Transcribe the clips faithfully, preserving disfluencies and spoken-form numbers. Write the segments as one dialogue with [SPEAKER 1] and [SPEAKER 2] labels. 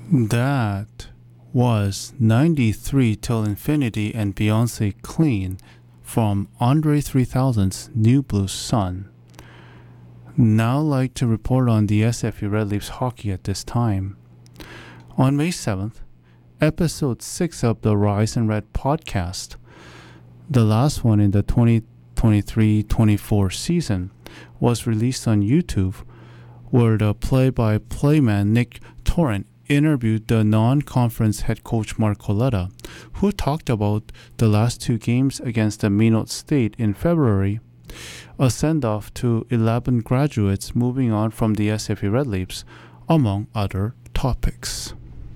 [SPEAKER 1] That was ninety-three Till Infinity and Beyonce Clean from Andre three thousand's New Blue Sun. Now like to report on the S F U Red Leafs hockey at this time. On May seventh, episode six of the Rise and Red podcast, the last one in the twenty twenty-three twenty-four season, was released on YouTube, where the play-by-play man Nick Torrent interviewed the non-conference head coach Mark Coletta, who talked about the last two games against the Minot State in February, a send-off to eleven graduates moving on from the S F U Red Leafs, among other topics.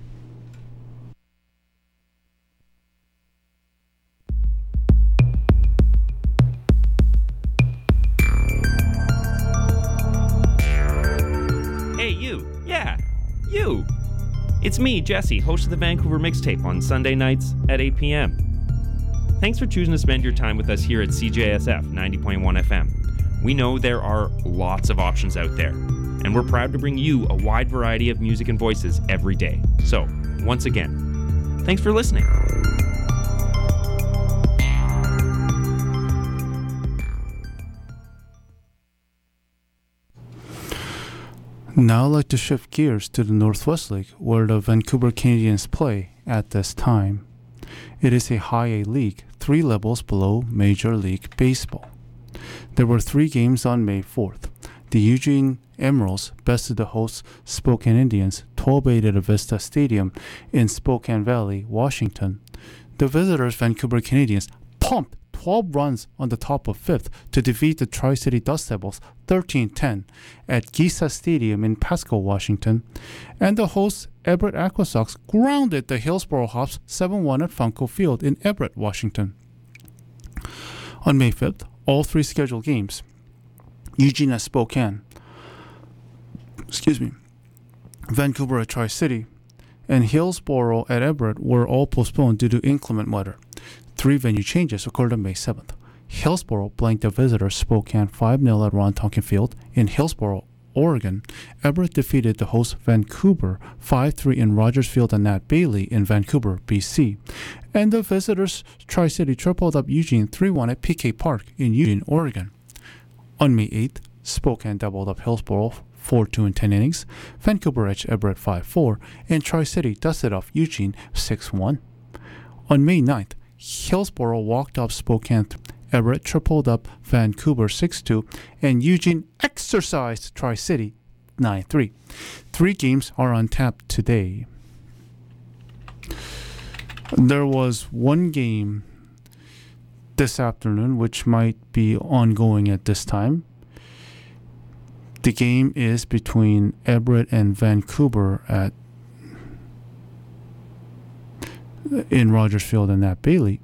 [SPEAKER 2] Hey, you. Yeah, you. It's me, Jesse, host of the Vancouver Mixtape on Sunday nights at eight p.m. Thanks for choosing to spend your time with us here at C J S F ninety point one F M. We know there are lots of options out there, and we're proud to bring you a wide variety of music and voices every day. So, once again, thanks for listening.
[SPEAKER 1] Now I'd like to shift gears to the Northwest League, where the Vancouver Canadians play at this time. It is a high A league, three levels below Major League Baseball. There were three games on May fourth. The Eugene Emeralds bested the hosts Spokane Indians twelve eight at Avista Stadium in Spokane Valley, Washington. The visitors Vancouver Canadians pumped twelve runs on the top of fifth to defeat the Tri-City Dust Devils thirteen ten at Giza Stadium in Pasco, Washington, and the hosts Everett Aquasox grounded the Hillsboro Hops seven one at Funko Field in Everett, Washington. On May fifth, all three scheduled games, Eugene at Spokane, excuse me, Vancouver at Tri-City, and Hillsboro at Everett were all postponed due to inclement weather. Three venue changes occurred on May seventh. Hillsboro blanked the visitors Spokane five nil at Ron Tonkin Field in Hillsboro, Oregon. Everett defeated the host Vancouver five three in Rogers Field and Nat Bailey in Vancouver, B C. And the visitors Tri-City tripled up Eugene three one at P K Park in Eugene, Oregon. On May eighth, Spokane doubled up Hillsboro four two in ten innings. Vancouver edged Everett five four, and Tri-City dusted off Eugene six one. On May ninth, Hillsboro walked up Spokane. Everett tripled up Vancouver six two, and Eugene exercised Tri-City nine three. Three games are on tap today. There was one game this afternoon which might be ongoing at this time. The game is between Everett and Vancouver at in Rogers Field and Nat Bailey.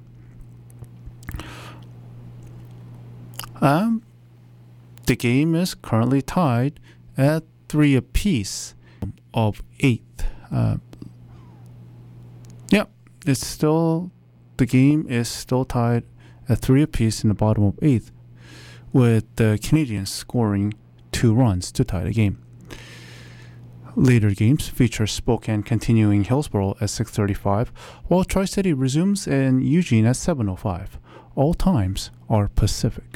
[SPEAKER 1] Um, the game is currently tied at three apiece of eighth. Uh, yeah, it's still the game is still tied at three apiece in the bottom of eighth, with the Canadians scoring two runs to tie the game. Later games feature Spokane continuing Hillsboro at six thirty-five, while Tri-City resumes in Eugene at seven oh five. All times are Pacific.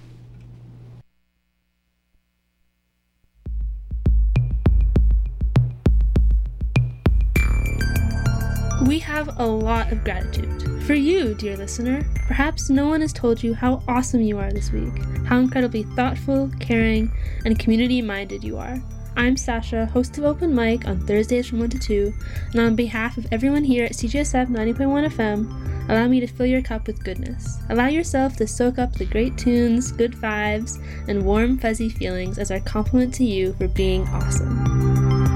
[SPEAKER 3] We have a lot of gratitude. For you, dear listener, perhaps no one has told you how awesome you are this week, how incredibly thoughtful, caring, and community-minded you are. I'm Sasha, host of Open Mic on Thursdays from one to two, and on behalf of everyone here at C J S F ninety point one F M, allow me to fill your cup with goodness. Allow yourself to soak up the great tunes, good vibes, and warm, fuzzy feelings as our compliment to you for being awesome.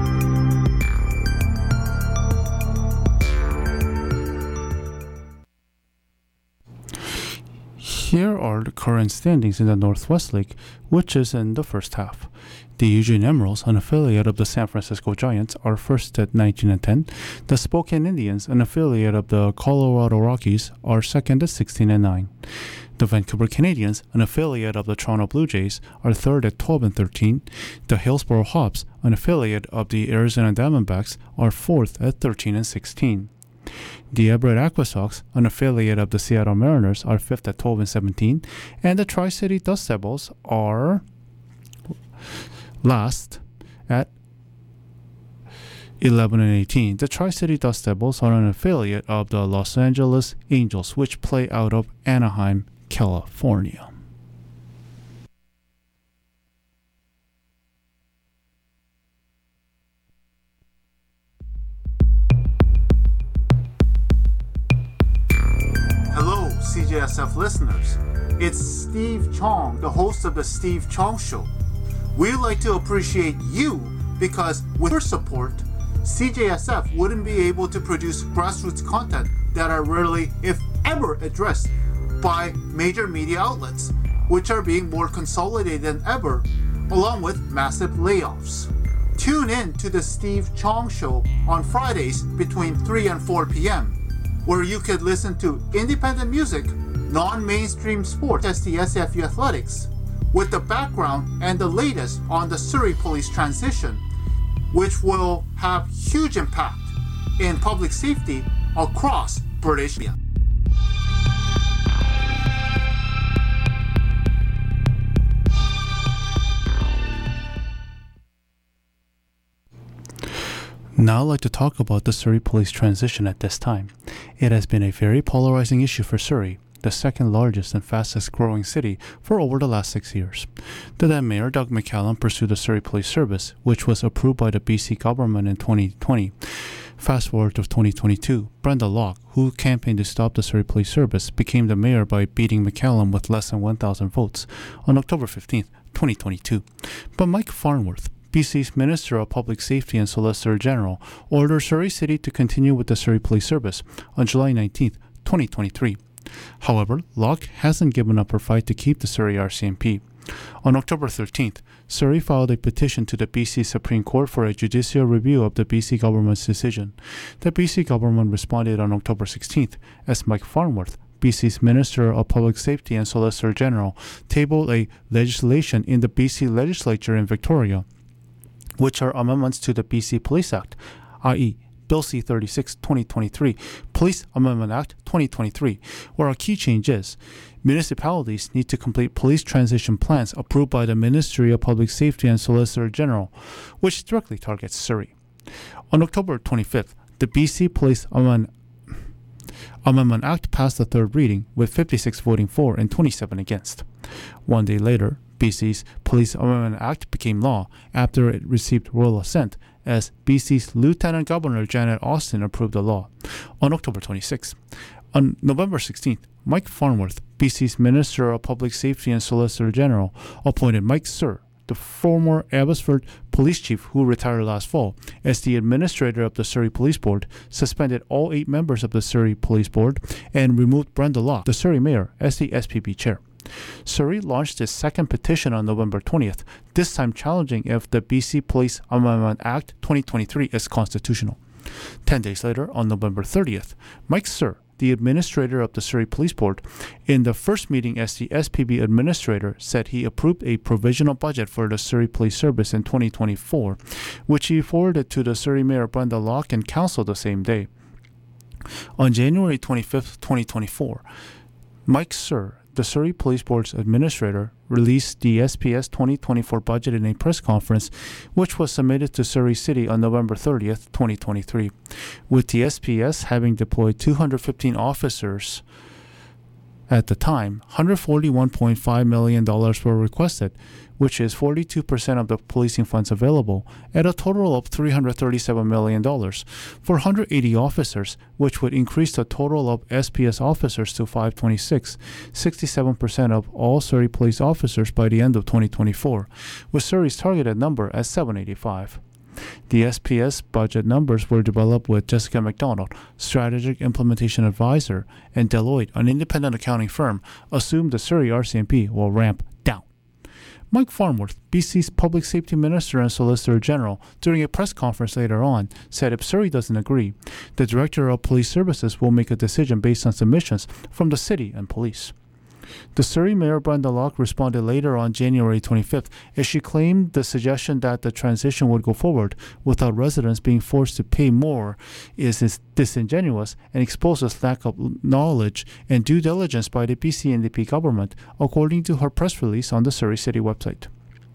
[SPEAKER 1] Here are the current standings in the Northwest League, which is in the first half. The Eugene Emeralds, an affiliate of the San Francisco Giants, are first at nineteen and ten. The Spokane Indians, an affiliate of the Colorado Rockies, are second at sixteen and nine. The Vancouver Canadians, an affiliate of the Toronto Blue Jays, are third at twelve and thirteen. The Hillsborough Hops, an affiliate of the Arizona Diamondbacks, are fourth at thirteen and sixteen. The Everett Aquasox, an affiliate of the Seattle Mariners, are fifth at twelve and seventeen, and the Tri-City Dust Devils are last at eleven and eighteen. The Tri-City Dust Devils are an affiliate of the Los Angeles Angels, which play out of Anaheim, California.
[SPEAKER 4] Hello, C J S F listeners. It's Steve Chong, the host of The Steve Chong Show. We'd like to appreciate you because with your support, C J S F wouldn't be able to produce grassroots content that are rarely, if ever, addressed by major media outlets, which are being more consolidated than ever, along with massive layoffs. Tune in to The Steve Chong Show on Fridays between three and four p.m., where you could listen to independent music, non-mainstream sports, as the S F U Athletics, with the background and the latest on the Surrey Police transition, which will have huge impact in public safety across British Columbia.
[SPEAKER 1] Now I'd like to talk about the Surrey Police transition at this time. It has been a very polarizing issue for Surrey, the second largest and fastest growing city, for over the last six years. The then Mayor Doug McCallum pursued the Surrey Police Service, which was approved by the B C government in twenty twenty. Fast forward to twenty twenty-two, Brenda Locke, who campaigned to stop the Surrey Police Service, became the mayor by beating McCallum with less than one thousand votes on October fifteenth, twenty twenty-two. But Mike Farnworth, B C's Minister of Public Safety and Solicitor General, ordered Surrey City to continue with the Surrey Police Service on July nineteenth, twenty twenty-three. However, Locke hasn't given up her fight to keep the Surrey R C M P. On October thirteenth, Surrey filed a petition to the B C Supreme Court for a judicial review of the B C government's decision. The B C government responded on October sixteenth as Mike Farnworth, B C's Minister of Public Safety and Solicitor General, tabled a legislation in the B C legislature in Victoria, which are amendments to the B C Police Act, that is. Bill C thirty-six twenty twenty-three, Police Amendment Act twenty twenty-three, where a key change is municipalities need to complete police transition plans approved by the Ministry of Public Safety and Solicitor General, which directly targets Surrey. On October twenty-fifth, the B C Police Amendment Amendment Act passed the third reading with fifty-six voting for and twenty-seven against. One day later, B C's Police Amendment Act became law after it received royal assent, as B C's Lieutenant Governor Janet Austin approved the law. On October twenty-sixth, on November sixteenth, Mike Farnworth, B C's Minister of Public Safety and Solicitor General, appointed Mike Sir, the former Abbotsford police chief who retired last fall, as the administrator of the Surrey Police Board, suspended all eight members of the Surrey Police Board, and removed Brenda Locke, the Surrey mayor, as the S P B chair. Surrey launched its second petition on November twentieth, this time challenging if the B C Police Amendment Act twenty twenty-three is constitutional. Ten days later, on November thirtieth, Mike Sir, the administrator of the Surrey Police Board, in the first meeting as the S P B administrator, said he approved a provisional budget for the Surrey Police Service in twenty twenty-four, which he forwarded to the Surrey Mayor Brenda Locke and Council the same day. On January twenty-fifth, twenty twenty-four, Mike Sir, the Surrey Police Board's administrator, released the S P S twenty twenty-four budget in a press conference, which was submitted to Surrey City on November thirtieth, twenty twenty-three, with the S P S having deployed two hundred fifteen officers. At the time, one hundred forty-one point five million dollars were requested, which is forty-two percent of the policing funds available, at a total of three hundred thirty-seven million dollars for one hundred eighty officers, which would increase the total of S P S officers to five hundred twenty-six, sixty-seven percent of all Surrey police officers by the end of twenty twenty-four, with Surrey's targeted number at seven hundred eighty-five. The S P S budget numbers were developed with Jessica McDonald, Strategic Implementation Advisor, and Deloitte, an independent accounting firm, assumed the Surrey R C M P will ramp down. Mike Farnworth, B C's Public Safety Minister and Solicitor General, during a press conference later on, said if Surrey doesn't agree, the Director of Police Services will make a decision based on submissions from the city and police. The Surrey Mayor Brenda Locke responded later on January twenty-fifth as she claimed the suggestion that the transition would go forward without residents being forced to pay more is, is disingenuous and exposes lack of knowledge and due diligence by the B C N D P government, according to her press release on the Surrey City website.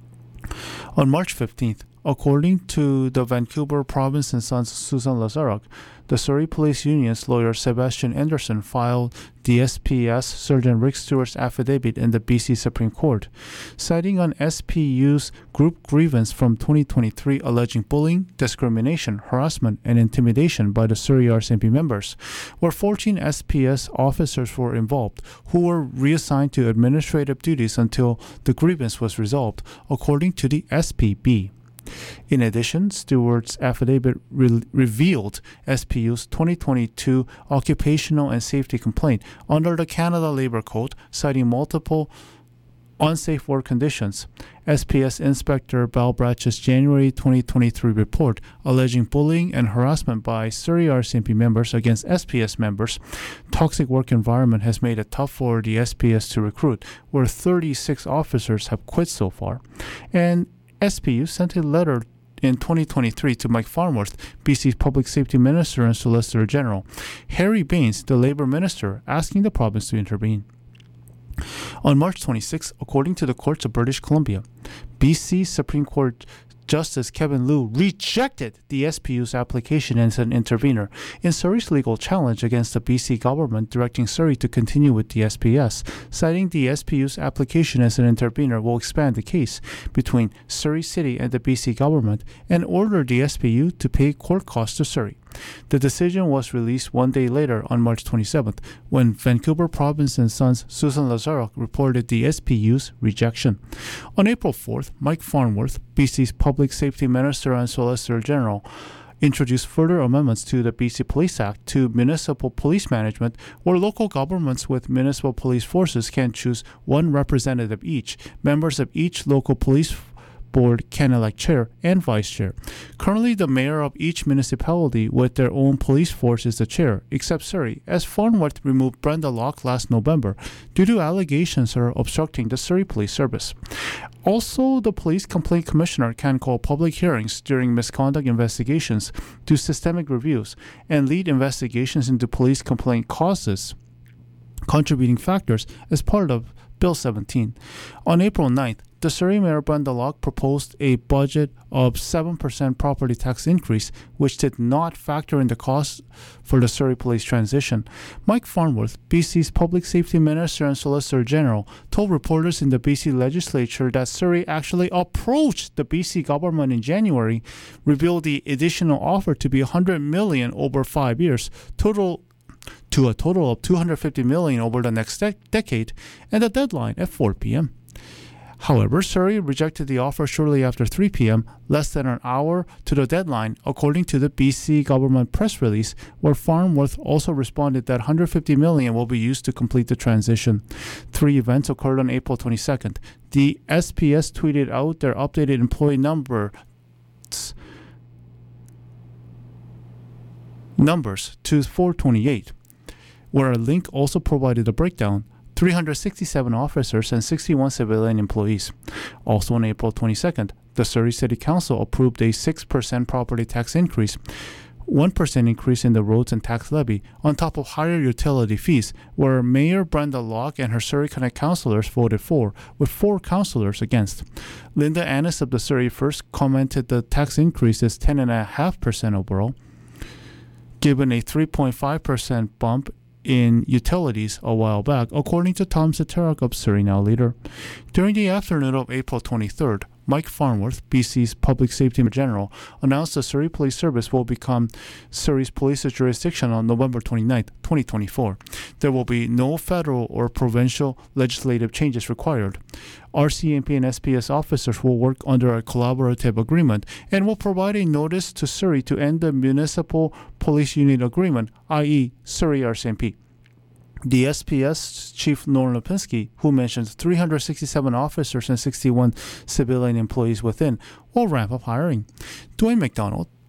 [SPEAKER 1] On March fifteenth, according to the Vancouver Province and Sons Susan Lazaruk, the Surrey Police Union's lawyer Sebastian Anderson filed the S P S Sergeant Rick Stewart's affidavit in the B C Supreme Court, citing an S P U's group grievance from twenty twenty-three alleging bullying, discrimination, harassment, and intimidation by the Surrey R C M P members, where fourteen S P S officers were involved, who were reassigned to administrative duties until the grievance was resolved, according to the S P B. In addition, Stewart's affidavit re- revealed S P U's twenty twenty-two occupational and safety complaint under the Canada Labour Code, citing multiple unsafe work conditions. S P S Inspector Balbratch's January twenty twenty-three report alleging bullying and harassment by Surrey R C M P members against S P S members. Toxic work environment has made it tough for the S P S to recruit, where thirty-six officers have quit so far. And S P U sent a letter in twenty twenty-three to Mike Farnworth, B C's Public Safety Minister and Solicitor General, Harry Bains, the Labour Minister, asking the province to intervene. On March twenty-sixth, according to the courts of British Columbia, B C Supreme Court Justice Kevin Liu rejected the S P U's application as an intervener in Surrey's legal challenge against the B C government directing Surrey to continue with the S P S, citing the S P U's application as an intervener will expand the case between Surrey City and the B C government and order the S P U to pay court costs to Surrey. The decision was released one day later on March twenty-seventh, when Vancouver Province and Sons Susan Lazaruk reported the S P U's rejection. On April fourth, Mike Farnworth, B C's Public Safety Minister and Solicitor General, introduced further amendments to the B C Police Act to municipal police management, where local governments with municipal police forces can choose one representative each. Members of each local police board can elect chair and vice chair. Currently, the mayor of each municipality with their own police force is the chair, except Surrey, as Farnworth removed Brenda Locke last November due to allegations of obstructing the Surrey Police Service. Also, the Police Complaint Commissioner can call public hearings during misconduct investigations, do systemic reviews, and lead investigations into police complaint causes, contributing factors as part of Bill seventeen. On April ninth, the Surrey Mayor Brenda Locke proposed a budget of seven percent property tax increase, which did not factor in the cost for the Surrey Police transition. Mike Farnworth, B C's Public Safety Minister and Solicitor General, told reporters in the B C legislature that Surrey actually approached the B C government in January, revealed the additional offer to be one hundred million dollars over five years, total to a total of two hundred fifty million dollars over the next de- decade, and the deadline at four p.m. However, Surrey rejected the offer shortly after three p.m., less than an hour to the deadline, according to the B C government press release, where Farnworth also responded that one hundred fifty million dollars will be used to complete the transition. Three events occurred on April twenty-second. The S P S tweeted out their updated employee number numbers to four twenty-eight, where a link also provided a breakdown. three hundred sixty-seven officers and sixty-one civilian employees. Also on April twenty-second, the Surrey City Council approved a six percent property tax increase, one percent increase in the roads and tax levy, on top of higher utility fees, where Mayor Brenda Locke and her Surrey Connect councillors voted for, with four councillors against. Linda Annis of the Surrey First commented the tax increase is ten point five percent overall, given a three point five percent bump in utilities a while back, according to Tom Zaterak of Surrey Now Leader. During the afternoon of April twenty-third, Mike Farnworth, B C's Public Safety General, announced the Surrey Police Service will become Surrey's police jurisdiction on November twenty-ninth, twenty twenty-four. There will be no federal or provincial legislative changes required. R C M P and S P S officers will work under a collaborative agreement and will provide a notice to Surrey to end the Municipal Police Unit Agreement, that is. Surrey R C M P. The S P S Chief Norm Lipinski, who mentions three hundred sixty-seven officers and sixty-one civilian employees within, will ramp up hiring. Dwayne McDonald,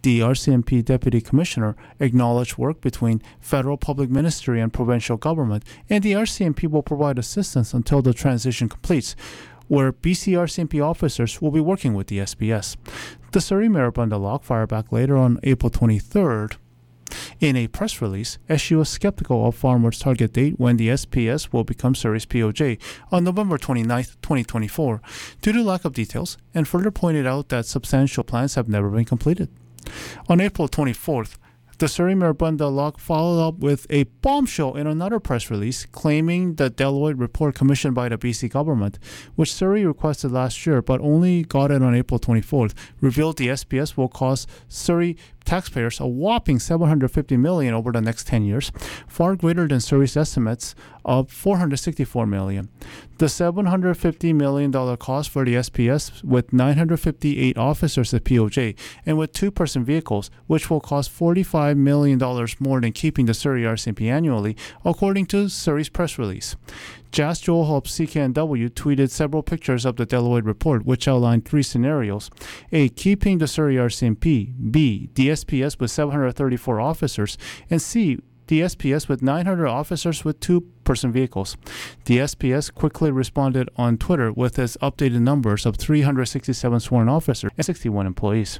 [SPEAKER 1] the R C M P Deputy Commissioner, acknowledged work between federal public ministry and provincial government, and the R C M P will provide assistance until the transition completes, where B C R C M P officers will be working with the S P S. The Surrey Mayor Brenda Locke fired back later on April twenty-third in a press release, as she was skeptical of Farnworth's target date when the S P S will become Surrey's P O J on November twenty-ninth, twenty twenty-four, due to lack of details, and further pointed out that substantial plans have never been completed. On April twenty-fourth, the Surrey Mayor Brenda Locke followed up with a bombshell in another press release claiming the Deloitte report commissioned by the B C government, which Surrey requested last year but only got it on April twenty-fourth, revealed the S P S will cost Surrey taxpayers a whopping seven hundred fifty million dollars over the next ten years, far greater than Surrey's estimates of four hundred sixty-four million dollars. The seven hundred fifty million dollars cost for the S P S, with nine hundred fifty-eight officers at P O J and with two-person vehicles, which will cost forty-five million dollars more than keeping the Surrey R C M P annually, according to Surrey's press release. Jas Joel of C K N W tweeted several pictures of the Deloitte report, which outlined three scenarios: A. Keeping the Surrey R C M P; B. The S P S with seven hundred thirty-four officers; and C. The S P S with nine hundred officers with two-person vehicles. The S P S quickly responded on Twitter with its updated numbers of three hundred sixty-seven sworn officers and sixty-one employees.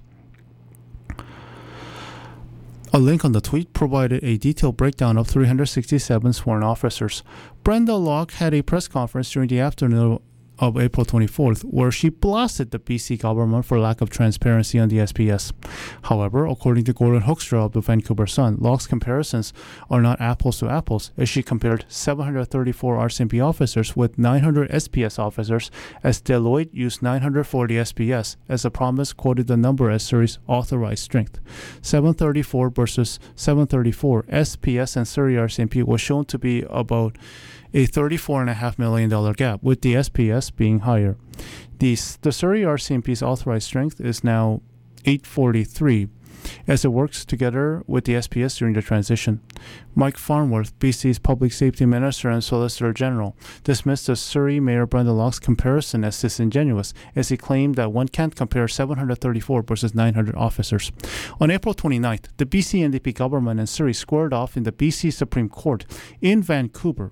[SPEAKER 1] A link on the tweet provided a detailed breakdown of three hundred sixty-seven sworn officers. Brenda Locke had a press conference during the afternoon of April twenty-fourth, where she blasted the B C government for lack of transparency on the S P S. However, according to Gordon Hoekstra of the Vancouver Sun, Locke's comparisons are not apples to apples, as she compared seven hundred thirty-four R C M P officers with nine hundred S P S officers, as Deloitte used nine hundred for the S P S, as the promise quoted the number as Surrey's authorized strength. seven thirty-four versus seven thirty-four, S P S and Surrey R C M P was shown to be about a thirty-four point five million dollars gap, with the S P S being higher. The, the Surrey R C M P's authorized strength is now eight forty-three, as it works together with the S P S during the transition. Mike Farnworth, B C's Public Safety Minister and Solicitor General, dismissed the Surrey Mayor Brenda Locke's comparison as disingenuous, as he claimed that one can't compare seven hundred thirty-four versus nine hundred officers. On April twenty-ninth, the B C N D P government and Surrey squared off in the B C Supreme Court in Vancouver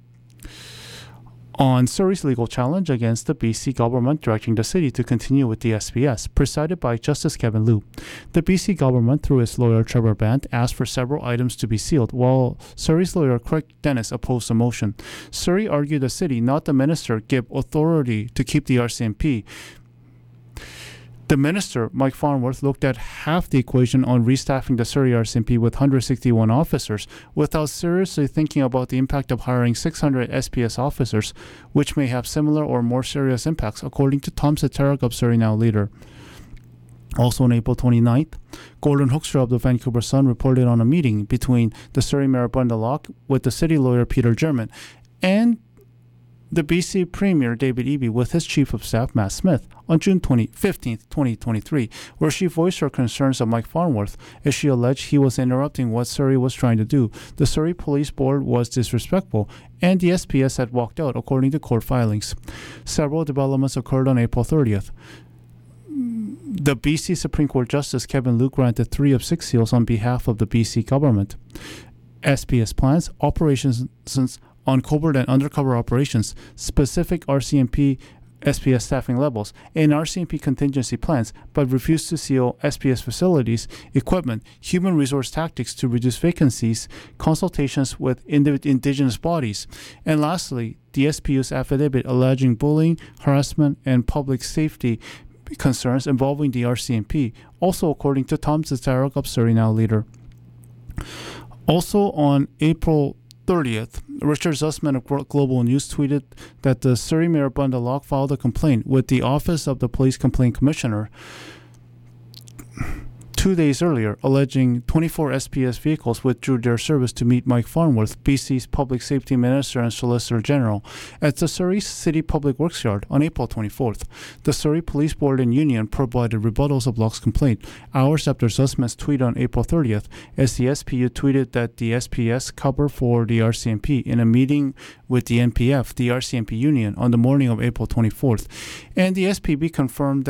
[SPEAKER 1] on Surrey's legal challenge against the B C government directing the city to continue with the S P S, presided by Justice Kevin Liu. The B C government, through its lawyer Trevor Band, asked for several items to be sealed, while Surrey's lawyer Craig Dennis opposed the motion. Surrey argued the city, not the minister, give authority to keep the R C M P. The minister, Mike Farnworth, looked at half the equation on restaffing the Surrey R C M P with one hundred sixty-one officers, without seriously thinking about the impact of hiring six hundred S P S officers, which may have similar or more serious impacts, according to Tom Satarak of Surrey Now Leader. Also on April twenty-ninth, Gordon Hoekstra of the Vancouver Sun reported on a meeting between the Surrey Mayor Brenda Locke with the city lawyer Peter German and the B C Premier David Eby with his Chief of Staff Matt Smith on June fifteenth, twenty twenty-three, where she voiced her concerns of Mike Farnworth, as she alleged he was interrupting what Surrey was trying to do. The Surrey Police Board was disrespectful, and the S P S had walked out, according to court filings. Several developments occurred on April thirtieth. The B C Supreme Court Justice Kevin Liu granted three of six seals on behalf of the B C government. S P S plans, operations on covert and undercover operations, specific R C M P S P S staffing levels, and R C M P contingency plans, but refused to seal S P S facilities, equipment, human resource tactics to reduce vacancies, consultations with ind- indigenous bodies, and lastly, the S P U's affidavit alleging bullying, harassment, and public safety concerns involving the R C M P, also according to Tom Zatarak of Surrey Now Leader. Also on April thirtieth, Richard Zussman of Global News tweeted that the Surrey Mayor Brenda Locke filed a complaint with the Office of the Police Complaint Commissioner two days earlier, alleging twenty-four S P S vehicles withdrew their service to meet Mike Farnworth, B C's Public Safety Minister and Solicitor General, at the Surrey City Public Works Yard on April twenty-fourth. The Surrey Police Board and Union provided rebuttals of Locke's complaint hours after Zussman's tweet on April thirtieth, as the S P U tweeted that the S P S cover for the R C M P in a meeting with the N P F, the R C M P Union, on the morning of April twenty-fourth, and the S P B confirmed that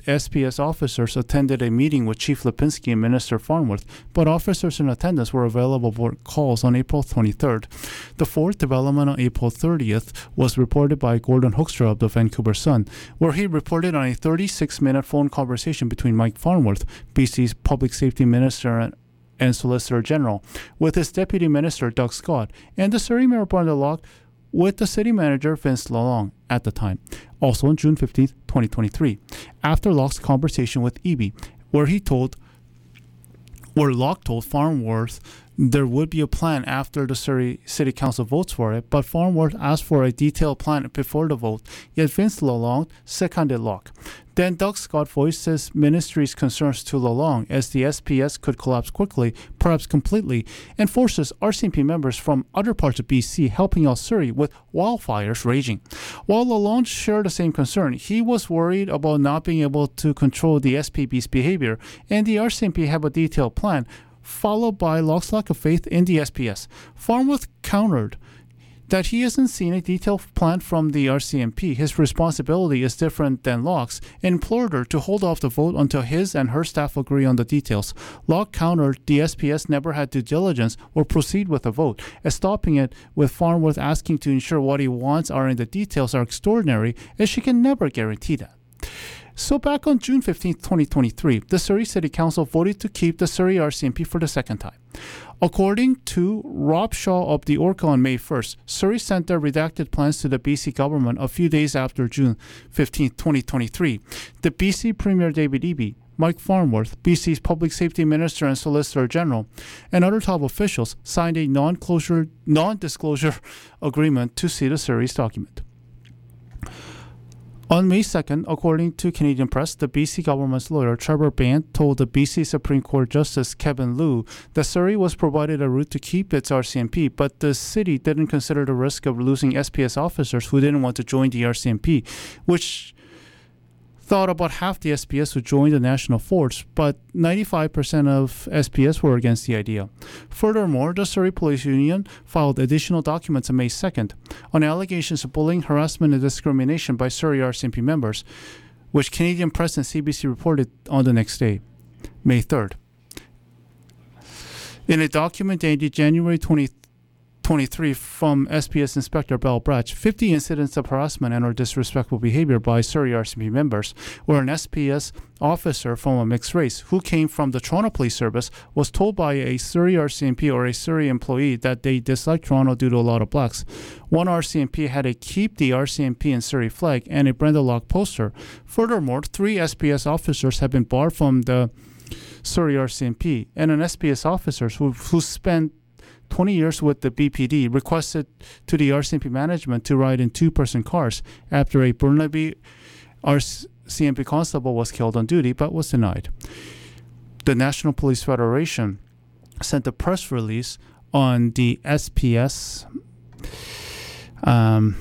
[SPEAKER 1] S P S officers attended a meeting with Chief Lipinski and Minister Farnworth, but officers in attendance were available for calls on April twenty-third. The fourth development on April thirtieth was reported by Gordon Hoekstra of the Vancouver Sun, where he reported on a thirty-six minute phone conversation between Mike Farnworth, B C's Public Safety Minister and and Solicitor General, with his Deputy Minister Doug Scott, and the Surrey Mayor Brenda Locke with the City Manager Vince Lalonde at the time, also on June fifteenth, twenty twenty-three, after Locke's conversation with Eby, where he told, where Locke told Farnworth there would be a plan after the Surrey City Council votes for it, but Farnworth asked for a detailed plan before the vote, yet Vince Lalonde seconded Locke. Then Doug Scott voiced his ministry's concerns to Lalonde as the S P S could collapse quickly, perhaps completely, and forces R C M P members from other parts of B C helping out Surrey with wildfires raging. While Lalonde shared the same concern, he was worried about not being able to control the S P B's behavior, and the R C M P have a detailed plan, followed by Locke's lack of faith in the S P S. Farnworth countered that he hasn't seen a detailed plan from the R C M P. His responsibility is different than Locke's, and implored her to hold off the vote until his and her staff agree on the details. Locke countered the S P S never had due diligence or proceed with the vote, as stopping it with Farnworth asking to ensure what he wants are in the details are extraordinary, as she can never guarantee that. So back on June fifteenth, twenty twenty-three, the Surrey City Council voted to keep the Surrey R C M P for the second time. According to Rob Shaw of the Orca on May first, Surrey sent their redacted plans to the B C government a few days after June fifteenth, twenty twenty-three. The B C Premier David Eby, Mike Farnworth, B C's Public Safety Minister and Solicitor General, and other top officials signed a non-closure, non-disclosure agreement to see the Surrey's document. On May second, according to Canadian Press, the B C government's lawyer Trevor Bant told the B C Supreme Court Justice Kevin Liu that Surrey was provided a route to keep its R C M P, but the city didn't consider the risk of losing S P S officers who didn't want to join the R C M P, which thought about half the S P S would join the national force, but ninety-five percent of S P S were against the idea. Furthermore, the Surrey Police Union filed additional documents on May second on allegations of bullying, harassment, and discrimination by Surrey R C M P members, which Canadian Press and C B C reported on the next day, May third. In a document dated January twentieth, twenty-three from S P S Inspector Bell Bratch, fifty incidents of harassment and or disrespectful behavior by Surrey R C M P members, where an S P S officer from a mixed race who came from the Toronto Police Service was told by a Surrey R C M P or a Surrey employee that they disliked Toronto due to a lot of blacks. One R C M P had a Keep the R C M P in Surrey flag and a Brenda Locke poster. Furthermore, three S P S officers have been barred from the Surrey R C M P, and an S P S officer who, who spent twenty years with the B P D requested to the R C M P management to ride in two-person cars after a Burnaby R C M P constable was killed on duty but was denied. The National Police Federation sent a press release on the S P S um,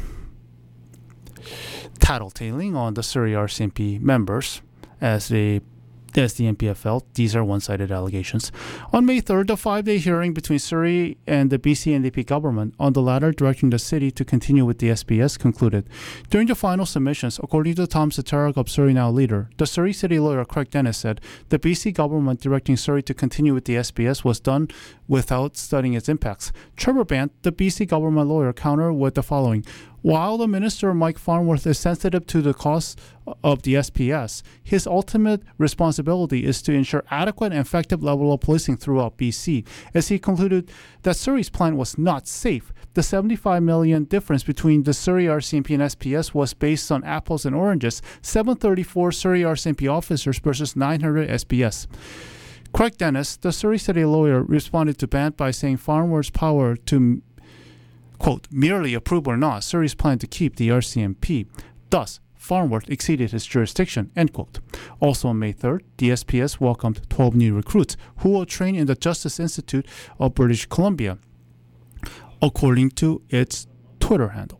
[SPEAKER 1] tattletaling on the Surrey R C M P members as they As the N P F felt, these are one-sided allegations. On May third, the five-day hearing between Surrey and the B C N D P government, on the latter directing the city to continue with the S P S, concluded. During the final submissions, according to Tom Zatarek of Surrey Now leader, the Surrey City lawyer Craig Dennis said the B C government directing Surrey to continue with the S P S was done without studying its impacts. Trevor Bant, the B C government lawyer, countered with the following. While the Minister, Mike Farnworth, is sensitive to the cost of the S P S, his ultimate responsibility is to ensure adequate and effective level of policing throughout B C, as he concluded that Surrey's plan was not safe. The seventy-five million dollars difference between the Surrey R C M P and S P S was based on apples and oranges, seven hundred thirty-four Surrey R C M P officers versus nine hundred S P S. Craig Dennis, the Surrey City lawyer, responded to Bant by saying Farnworth's power to, quote, merely approve or not Surrey's plan to keep the R C M P. Thus, Farnworth exceeded his jurisdiction, end quote. Also on May third, the S P S welcomed twelve new recruits who will train in the Justice Institute of British Columbia, according to its Twitter handle.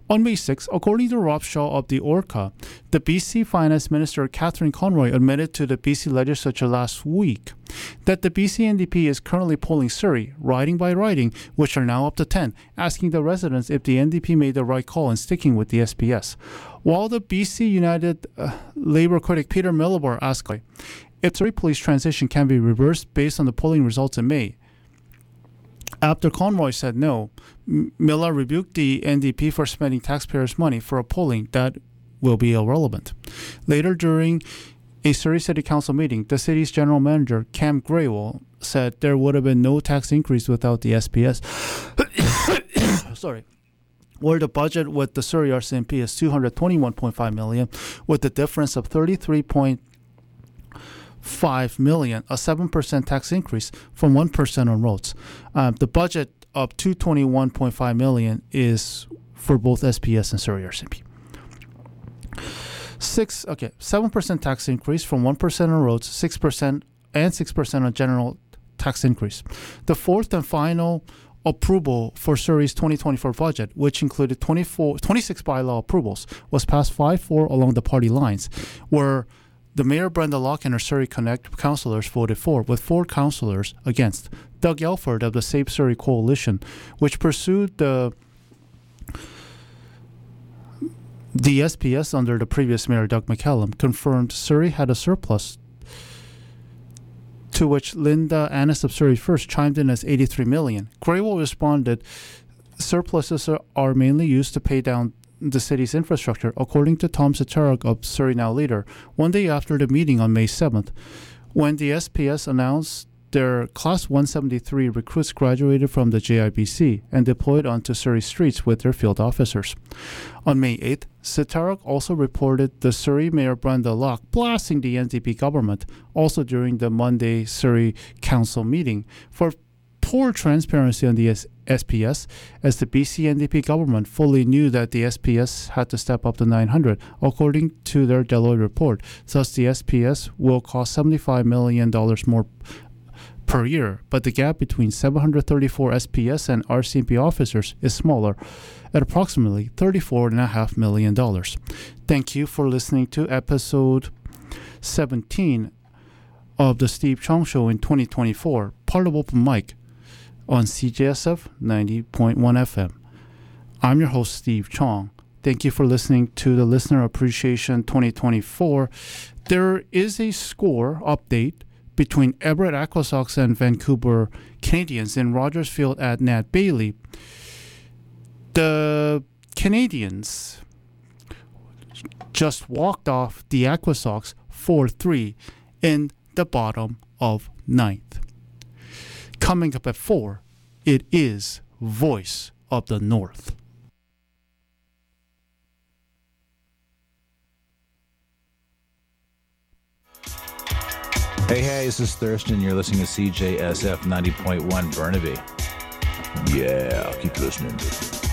[SPEAKER 1] On May sixth, according to Rob Shaw of the Orca, the B C Finance Minister Catherine Conroy admitted to the B C Legislature last week that the B C N D P is currently polling Surrey, riding by riding, which are now up to ten, asking the residents if the N D P made the right call in sticking with the S P S. While the B C United uh, Labour critic Peter Millibar asked if Surrey police transition can be reversed based on the polling results in May. After Conroy said no, M- Miller rebuked the N D P for spending taxpayers' money for a polling that will be irrelevant. Later, during a Surrey City Council meeting, the city's general manager, Cam Graywell, said there would have been no tax increase without the S P S. Sorry. Where the budget with the Surrey R C M P is two hundred twenty-one point five million dollars, with the difference of thirty-three point five million dollars, a seven percent tax increase from one percent on roads. Uh, the budget of two hundred twenty-one point five million dollars is for both S P S and Surrey R C M P. Six, okay, seven percent tax increase from one percent on roads, six percent and six percent on general tax increase. The fourth and final approval for Surrey's twenty twenty-four budget, which included twenty-four, twenty-six bylaw approvals, was passed five four along the party lines, where the Mayor Brenda Locke and her Surrey Connect councillors voted for, with four councillors against. Doug Elford of the Save Surrey Coalition, which pursued the the S P S under the previous Mayor Doug McCallum, confirmed Surrey had a surplus, to which Linda Annis of Surrey First chimed in as eighty-three million dollars. Graywell responded, surpluses are, are mainly used to pay down the city's infrastructure, according to Tom Sitarak of Surrey Now Leader, one day after the meeting on May seventh, when the S P S announced their Class one seventy-three recruits graduated from the J I B C and deployed onto Surrey streets with their field officers. On May eighth, Sitarak also reported the Surrey Mayor Brenda Locke blasting the N D P government, also during the Monday Surrey Council meeting, for poor transparency on the S- SPS, as the B C N D P government fully knew that the S P S had to step up to nine hundred, according to their Deloitte report. Thus, the S P S will cost seventy-five million dollars more per year, but the gap between seven hundred thirty-four S P S and R C M P officers is smaller, at approximately thirty-four point five million dollars. Thank you for listening to episode seventeen of the Steve Chong Show in twenty twenty-four, part of Open Mic on C J S F ninety point one F M. I'm your host, Steve Chong. Thank you for listening to the Listener Appreciation twenty twenty-four. There is a score update between Everett Aquasox and Vancouver Canadians in Rogers Field at Nat Bailey. The Canadians just walked off the Aquasox four three in the bottom of ninth. Coming up at four, it is Voice of the North.
[SPEAKER 5] Hey, hey, this is Thurston. You're listening to C J S F ninety point one Burnaby. Yeah, keep listening.